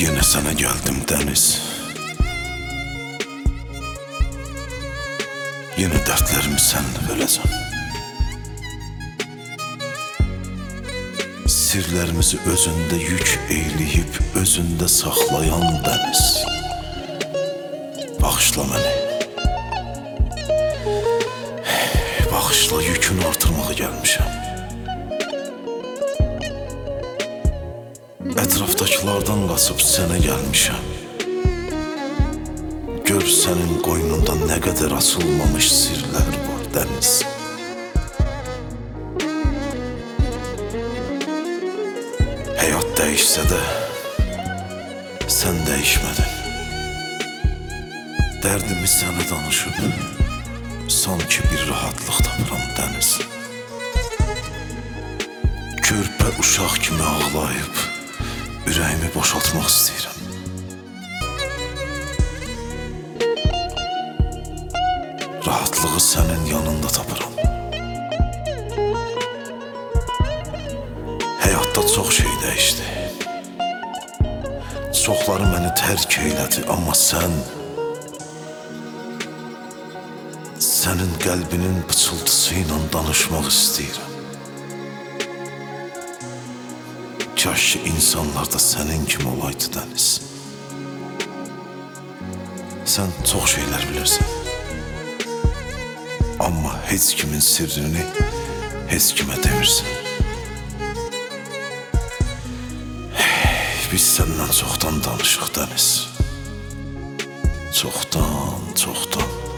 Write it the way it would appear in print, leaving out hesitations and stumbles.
Yine sana geldim Deniz. Yine dertlerimi seninle böleceğim. Sirlerimizi özünde yük eyleyip özünde saxlayan Deniz. Bağışla məni. Bağışla, yükünü artırmağa gelmişim. Etraftakilardan qaçıb sənə gəlmişəm. Gör sənin qoynunda nə qədər açılmamış sirlər var Deniz. Həyat dəyişsə də sən dəyişmədin. Dərdimi sənə danışıb sanki bir rahatlıq tapıram Deniz. Körpə uşaq kimi ağlayıb ürəyimi boşaltmaq istəyirəm. Rahatlığı sənin yanında tapıram. Həyatda çox şey dəyişdi. Çoxları məni tərk eylədi, amma sənin qəlbinin pıçıltısı ilə danışmaq istəyirəm. Kaş ki insanlar da sənin kimi olaydı Deniz. Sən çox şeylər bilirsən. Amma heç kimin sirrini heç kimə demirsən. Biz səndən çoxdan danışıq Deniz. Çoxdan.